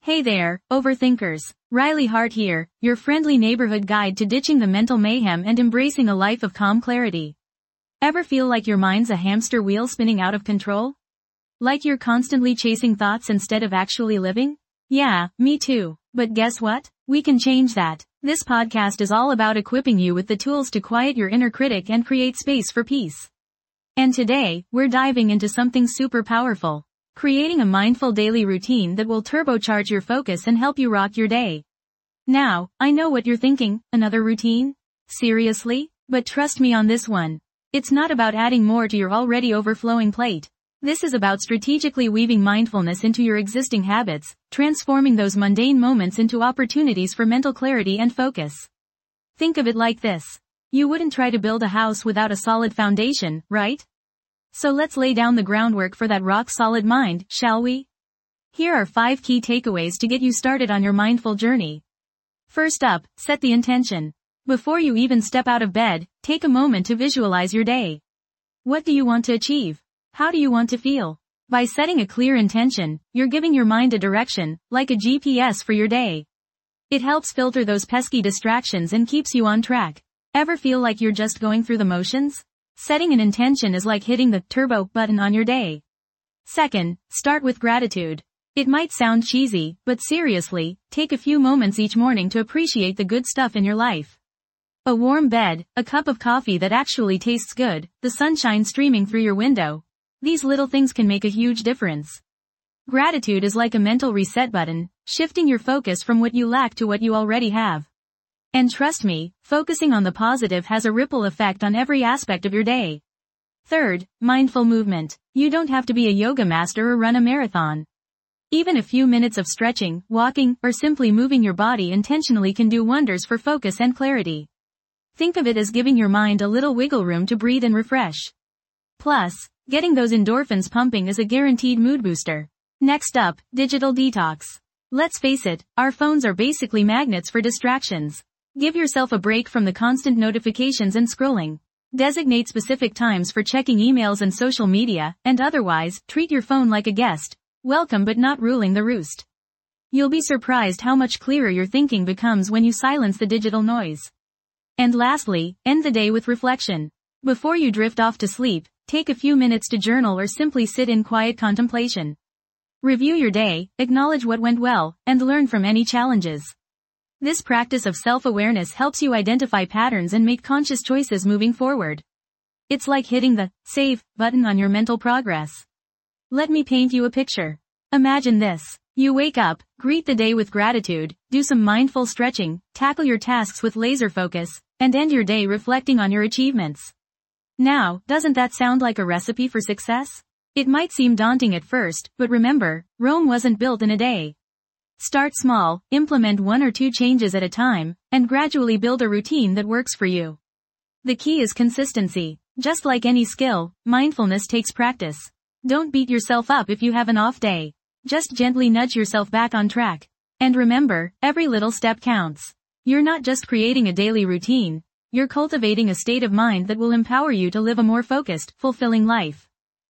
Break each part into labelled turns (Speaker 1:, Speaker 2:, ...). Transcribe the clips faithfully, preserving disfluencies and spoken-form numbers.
Speaker 1: Hey there, overthinkers. Riley Hart here, your friendly neighborhood guide to ditching the mental mayhem and embracing a life of calm clarity. Ever feel like your mind's a hamster wheel spinning out of control? Like you're constantly chasing thoughts instead of actually living? Yeah, me too. But guess what? We can change that. This podcast is all about equipping you with the tools to quiet your inner critic and create space for peace. And today, we're diving into something super powerful. Creating a mindful daily routine that will turbocharge your focus and help you rock your day. Now, I know what you're thinking, another routine? Seriously? But trust me on this one. It's not about adding more to your already overflowing plate. This is about strategically weaving mindfulness into your existing habits, transforming those mundane moments into opportunities for mental clarity and focus. Think of it like this. You wouldn't try to build a house without a solid foundation, right? So let's lay down the groundwork for that rock-solid mind, shall we? Here are five key takeaways to get you started on your mindful journey. First up, set the intention. Before you even step out of bed, take a moment to visualize your day. What do you want to achieve? How do you want to feel? By setting a clear intention, you're giving your mind a direction, like a G P S for your day. It helps filter those pesky distractions and keeps you on track. Ever feel like you're just going through the motions? Setting an intention is like hitting the turbo button on your day. Second, start with gratitude. It might sound cheesy, but seriously, take a few moments each morning to appreciate the good stuff in your life. A warm bed, a cup of coffee that actually tastes good, the sunshine streaming through your window. These little things can make a huge difference. Gratitude is like a mental reset button, shifting your focus from what you lack to what you already have. And trust me, focusing on the positive has a ripple effect on every aspect of your day. Third, mindful movement. You don't have to be a yoga master or run a marathon. Even a few minutes of stretching, walking, or simply moving your body intentionally can do wonders for focus and clarity. Think of it as giving your mind a little wiggle room to breathe and refresh. Plus, getting those endorphins pumping is a guaranteed mood booster. Next up, digital detox. Let's face it, our phones are basically magnets for distractions. Give yourself a break from the constant notifications and scrolling. Designate specific times for checking emails and social media, and otherwise, treat your phone like a guest. Welcome but not ruling the roost. You'll be surprised how much clearer your thinking becomes when you silence the digital noise. And lastly, end the day with reflection. Before you drift off to sleep, take a few minutes to journal or simply sit in quiet contemplation. Review your day, acknowledge what went well, and learn from any challenges. This practice of self-awareness helps you identify patterns and make conscious choices moving forward. It's like hitting the save button on your mental progress. Let me paint you a picture. Imagine this. You wake up, greet the day with gratitude, do some mindful stretching, tackle your tasks with laser focus, and end your day reflecting on your achievements. Now, doesn't that sound like a recipe for success? It might seem daunting at first, but remember, Rome wasn't built in a day. Start small, implement one or two changes at a time, and gradually build a routine that works for you. The key is consistency. Just like any skill, mindfulness takes practice. Don't beat yourself up if you have an off day. Just gently nudge yourself back on track. And remember, every little step counts. You're not just creating a daily routine, you're cultivating a state of mind that will empower you to live a more focused, fulfilling life.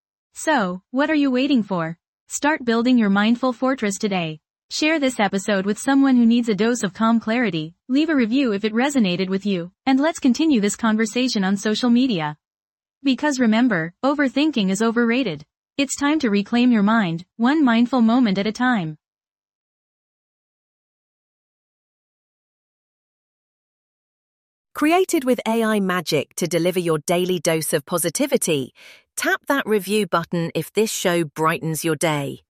Speaker 1: So, what are you waiting for? Start building your mindful fortress today. Share this episode with someone who needs a dose of calm clarity, leave a review if it resonated with you, and let's continue this conversation on social media. Because remember, overthinking is overrated. It's time to reclaim your mind, one mindful moment at a time.
Speaker 2: Created with A I magic to deliver your daily dose of positivity, tap that review button if this show brightens your day.